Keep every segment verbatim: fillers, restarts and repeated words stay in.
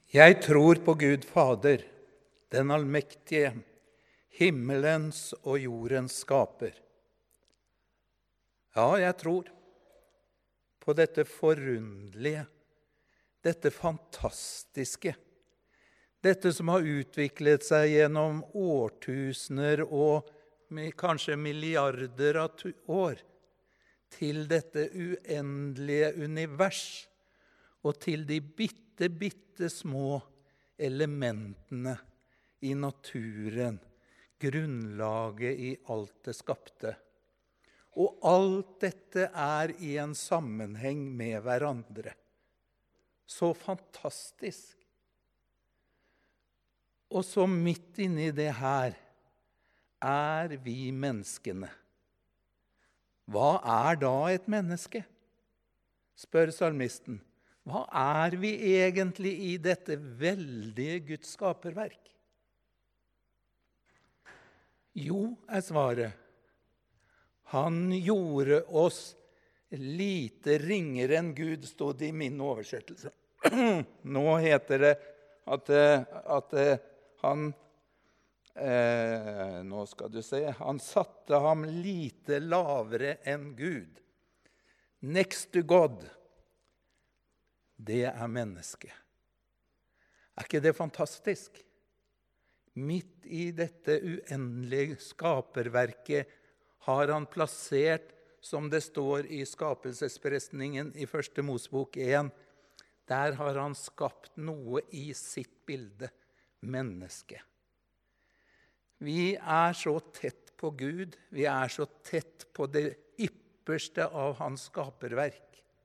Jeg tror på Gud Fader, den allmektige, himmelens og jordens skaper. Ja, jeg tror på dette forunderlige, dette fantastiske, dette som har utviklet seg gjennom årtusener og kanskje milliarder av år, til dette uendelige univers og til de bitte, bitte små elementene i naturen, grunnlaget i alt det skapte. Og alt dette er i en sammenheng med hverandre. Så fantastisk. Og så midt inni det her er vi menneskene. Hva er da et menneske? Spør salmisten. Hva er vi egentlig i dette veldige Guds skaperverk? Jo, er svaret. Han gjorde oss lite ringere enn Gud, stod det i min oversettelse. Nå heter det at, at han, eh, nå skal du se, han satte ham lite lavere enn Gud. Next to God. Det er mennesket. Er ikke det fantastisk? Midt i dette uendelige skaperverket har han plassert, som det står i skapelsesberetningen i første Mosebok én, der har han skapt noe i sitt bilde, mennesket. Vi er så tett på Gud, vi er så tett på det ypperste av hans skaperverk.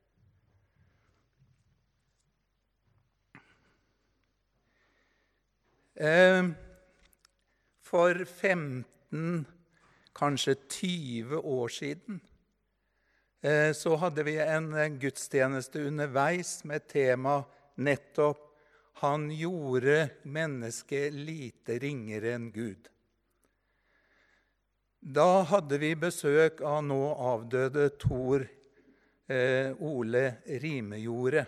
For femten, kanskje tyve år siden, så hadde vi en gudstjeneste underveis med tema nettopp «Han gjorde mennesket lite ringere enn Gud». Da hadde vi besøk av nå avdøde Tor eh, Ole Rimejorde,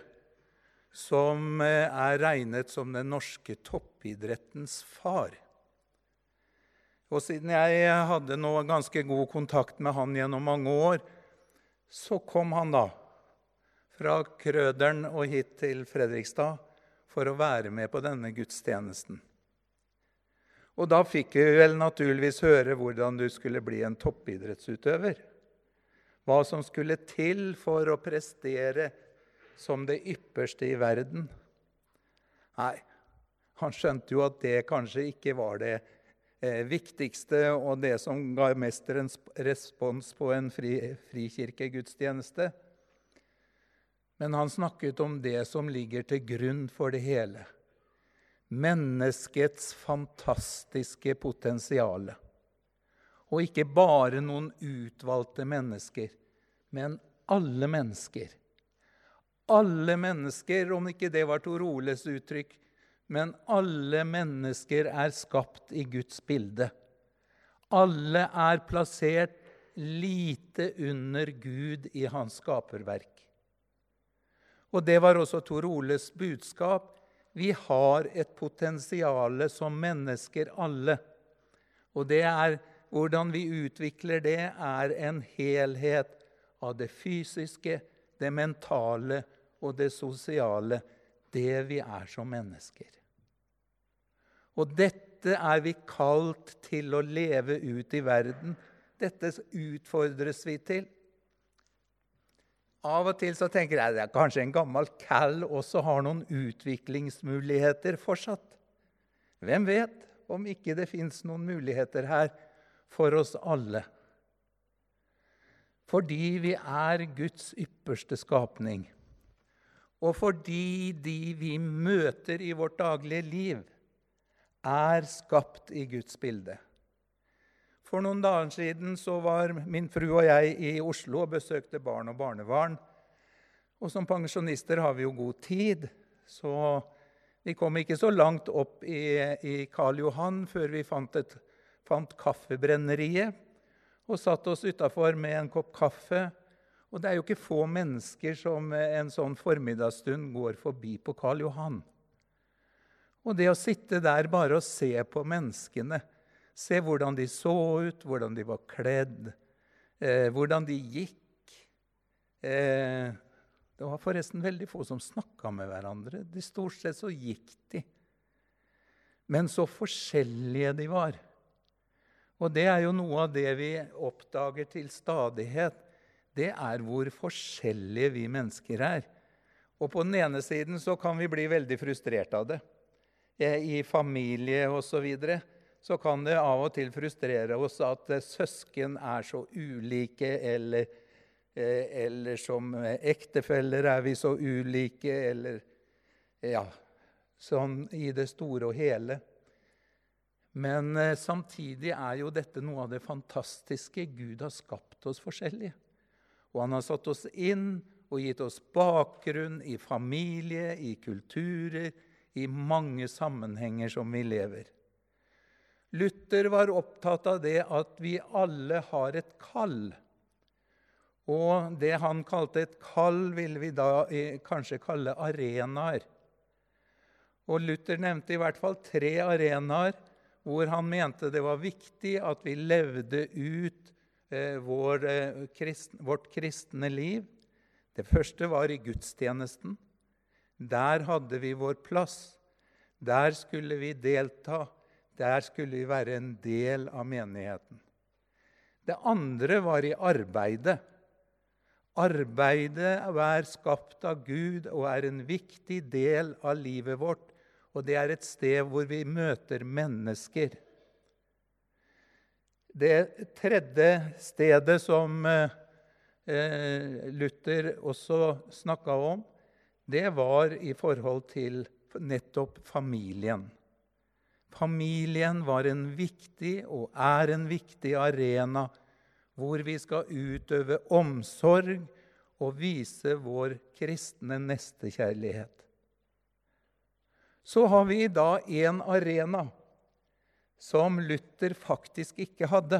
som er regnet som den norske toppidrettens far. Og siden jeg hadde nå ganske god kontakt med han gjennom mange år, så kom han da fra Krøderen og hit til Fredrikstad for å være med på denne gudstjenesten. Og da fikk vi vel naturligvis høre hvordan du skulle bli en toppidrettsutøver. Hva som skulle til for å prestere som det ypperste i verden. Nei, han skjønte jo at det kanskje ikke var det eh, viktigste og det som ga mest respons på en fri, frikirkegudstjeneste. Men han snakket om det som ligger til grunn for det hele. Menneskets fantastiske potensiale. Og ikke bare noen utvalgte mennesker, men alle mennesker. Alle mennesker, om ikke det var Tor Oles uttrykk, men alle mennesker er skapt i Guds bilde. Alle er plassert lite under Gud i hans skaperverk. Og det var også Tor Oles budskap. Vi har et potensiale som mennesker alle. Og det er, hvordan vi utvikler det, er en helhet av det fysiske, det mentale og det sosiale, det vi er som mennesker. Og dette er vi kalt til å leve ut i verden. Dette utfordres vi til. Av og til så tenker jeg at kanskje en gammel kall også har noen utviklingsmuligheter fortsatt. Hvem vet om ikke det finnes noen muligheter her for oss alle? Fordi vi er Guds ypperste skapning. Og fordi de vi møter i vårt daglige liv er skapt i Guds bilde. For noen dager siden så var min fru og jeg i Oslo og besøkte barn og barnebarn. Og som pensjonister har vi jo god tid, så vi kom ikke så langt opp i, i Karl Johan før vi fant, et, fant kaffebrenneriet og satt oss utenfor med en kopp kaffe. Og det er jo ikke få mennesker som en sånn formiddagsstund går forbi på Karl Johan. Og det å sitte der bare og se på menneskene, se hvordan de så ut, hvordan de var kledd, eh, hvordan de gikk. Eh, det var forresten veldig få som snakket med hverandre. De stort sett så gikk de. Men så forskjellige de var. Og det er jo noe av det vi oppdager til stadighet. Det er hvor forskjellige vi mennesker er. Og på den ene siden så kan vi bli veldig frustrert av det. I familie og så videre, så kan det av og til frustrere oss at søsken er så ulike, eller, eller som ektefeller er vi så ulike, eller ja, sånn i det store og hele. Men eh, samtidig er jo dette noe av det fantastiske. Gud har skapt oss forskjellige. Og han har satt oss inn og gitt oss bakgrunn i familie, i kulturer, i mange sammenhenger som vi lever. Luther var opptatt av det at vi alle har et kall. Og det han kalte et kall vil vi da eh, kanskje kalle arenaer. Og Luther nevnte i hvert fall tre arenaer hvor han mente det var viktig at vi levde ut eh, vår, eh, kristne, vårt kristne liv. Det første var i gudstjenesten. Der hadde vi vår plass. Der skulle vi delta. Der skulle vi være en del av menigheten. Det andre var i arbeidet. Arbeidet er skapt av Gud og er en viktig del av livet vårt. Og det er et sted hvor vi møter mennesker. Det tredje stedet som eh, Luther også snakket om, det var i forhold til nettopp familien. Familien var en viktig og er en viktig arena hvor vi skal utøve omsorg og vise vår kristne nestekjærlighet. Så har vi da en arena som Luther faktisk ikke hadde.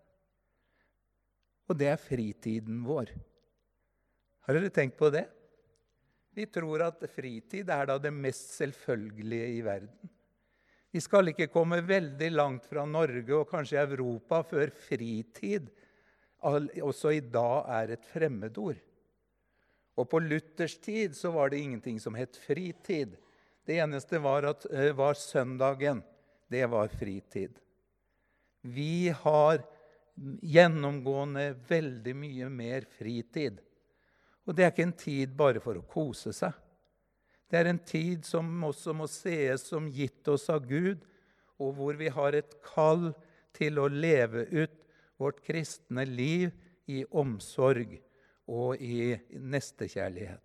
Og det er fritiden vår. Har dere tenkt på det? Vi tror at fritid er da det mest selvfølgelige i verden. Vi skal ikke komme veldig langt fra Norge og kanskje Europa før fritid også i dag er et fremmedord. Og på Luthers tid så var det ingenting som het fritid. Det eneste var, at, var søndagen. Det var fritid. Vi har gjennomgående veldig mye mer fritid. Og det er ikke en tid bare for å kose seg. Det er en tid som også må ses som gitt oss av Gud, og hvor vi har et kall til å leve ut vårt kristne liv i omsorg og i nestekjærlighet.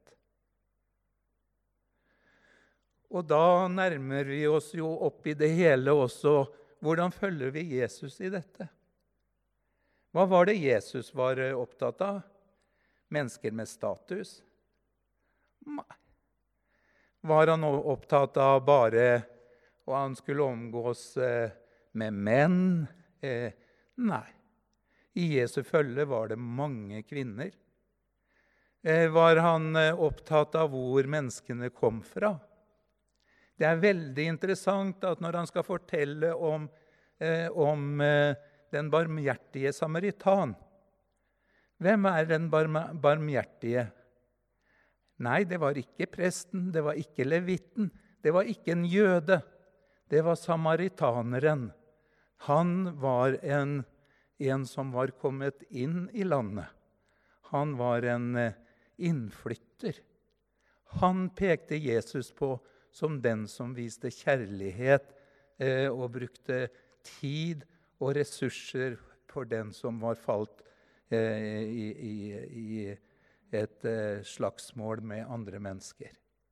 Og da nærmer vi oss jo opp i det hele også. Hvordan følger vi Jesus i dette? Hva var det Jesus var opptatt av? Mennesker med status? Nei. Var han opptatt av bare og han skulle omgås med menn? Eh, nei. I Jesu følge var det mange kvinner. Eh, var han opptatt av hvor menneskene kom fra? Det er veldig interessant at når han skal fortelle om, eh, om eh, den barmhjertige samaritan. Hvem er den barm barmhjertige? Nei, det var ikke presten, det var ikke levitten, det var ikke en jøde. Det var samaritaneren. Han var en, en som var kommet inn i landet. Han var en eh, innflytter. Han pekte Jesus på som den som viste kjærlighet eh, og brukte tid og ressurser for den som var falt eh, i, i, i et eh, slagsmål med andre mennesker.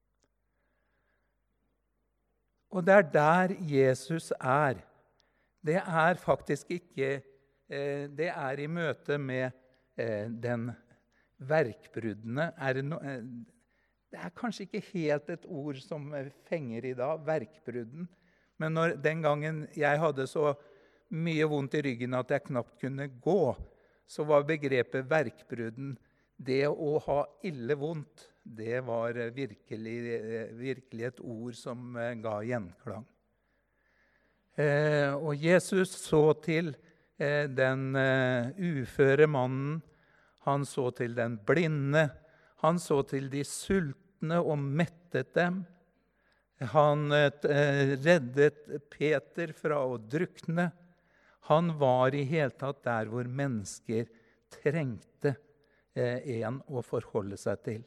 Og det er der Jesus er. Det er faktisk ikke, eh, det er i møte med eh, den verkbruddene. Er det, no, eh, det er kanskje ikke helt et ord som fenger i dag, verkbrudden. Men når, den gangen jeg hadde så mye vondt i ryggen at jeg knapt kunne gå, så var begrepet verkbrudden det å ha ille vondt Det var virkelig, virkelig et ord som ga gjenklang. Eh, og Jesus så til eh, den eh, uføre mannen, han så til den blinde, han så til de sultne og mettet dem. Han eh, reddet Peter fra å drukne. Han var i hele tatt der hvor mennesker trengte eh, en å forholde seg til.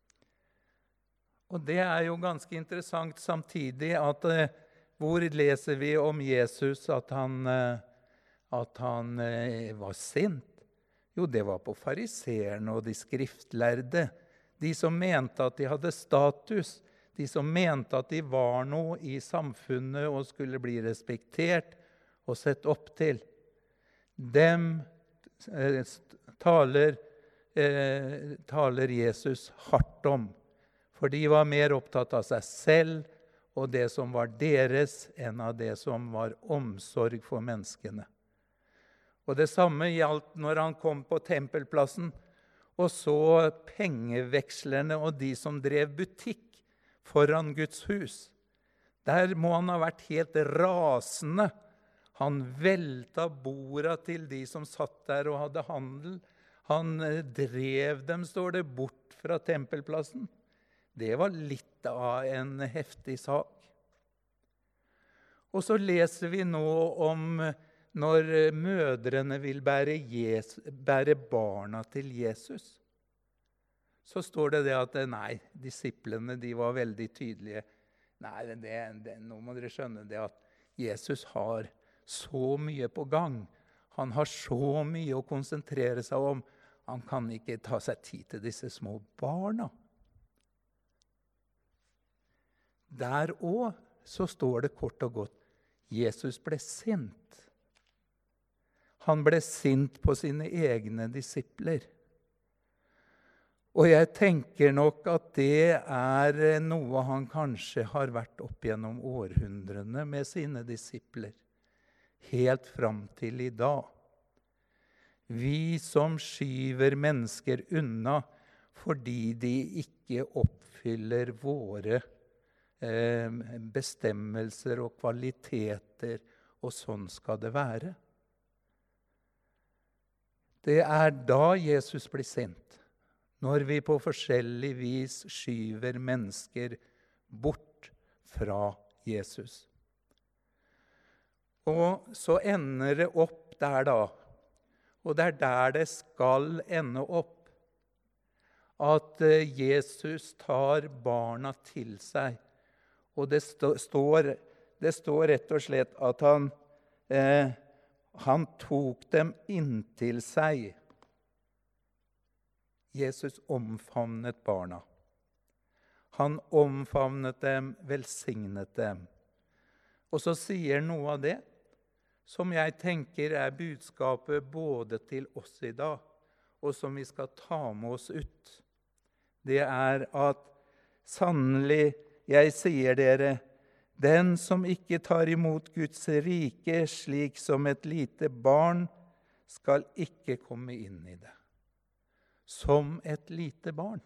Og det er jo ganske interessant samtidig at eh, hvor leser vi om Jesus at han, eh, at han eh, var sint? Jo, det var på fariseerne og de skriftlærde. De som mente at de hadde status. De som mente at de var noe i samfunnet og skulle bli respektert og sett opp til. Dem eh, taler, eh, taler Jesus hardt om. For de var mer opptatt av seg selv og det som var deres, enn av det som var omsorg for menneskene. Og det samme gjaldt når han kom på tempelplassen og så pengevekslerne og de som drev butikk foran Guds hus. Der må han ha vært helt rasende. Han velta borda til de som satt der og hadde handel. Han drev dem, står det, bort fra tempelplassen. Det var litt av en heftig sak. Og så leser vi nå om når mødrene vil bære, Jesus, bære barna til Jesus. Så står det det at nei, disiplene de var veldig tydelige. Nei, det, det, nå må dere skjønne det at Jesus har så mye på gang. Han har så mye å konsentrere seg om. Han kan ikke ta seg tid til disse små barna. Der også så står det kort og godt, Jesus ble sint. Han ble sint på sine egne disipler. Og jeg tenker nok at det er noe han kanskje har vært opp gjennom århundrene med sine disipler, helt fram til i dag. Vi som skyver mennesker unna fordi de ikke oppfyller våre bestemmelser og kvaliteter, og sånn skal det være. Det er da Jesus blir sint, når vi på forskjellig vis skyver mennesker bort fra Jesus. Og så ender det opp der da, og det er der det skal ende opp, at Jesus tar barna til seg. Og det står, det står rett og slett at han, eh, han tok dem inntil seg. Jesus omfavnet barna. Han omfavnet dem, velsignet dem. Og så sier noe av det, som jeg tenker er budskapet både til oss i dag, og som vi skal ta med oss ut. Det er at sannelig, jeg sier dere, den som ikke tar imot Guds rike slik som et lite barn, skal ikke komme inn i det. Som et lite barn.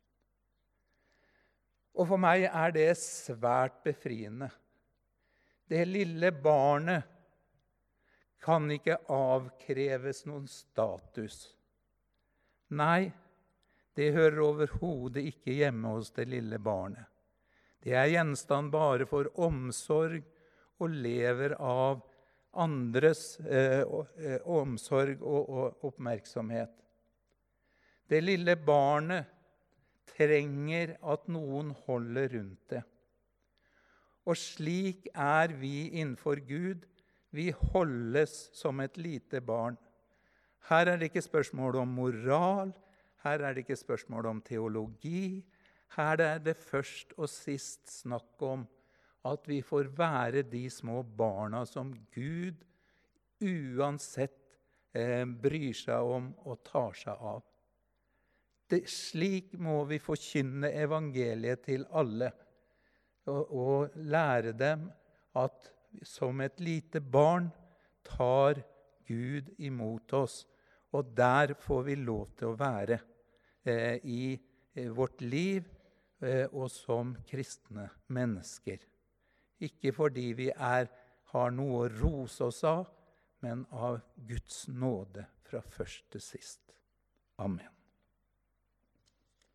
Og for meg er det svært befriende. Det lille barnet kan ikke avkreves noen status. Nei, det hører overhodet ikke hjemme hos det lille barnet. Det er gjenstand bare for omsorg og lever av andres eh, omsorg og, og oppmerksomhet. Det lille barnet trenger at noen holder rundt det. Og slik er vi innenfor Gud. Vi holdes som et lite barn. Her er det ikke spørsmål om moral, her er det ikke spørsmål om teologi. Her er det først og sist snakk om at vi får være de små barna som Gud uansett eh, bryr seg om og tar seg av. Det, slik må vi forkynne evangeliet til alle og, og lære dem at som et lite barn tar Gud imot oss, og der får vi lov til å være eh, i eh, vårt liv eh, og som kristne mennesker. Ikke fordi vi er, har noe å rose oss av, men av Guds nåde fra først til sist. Amen.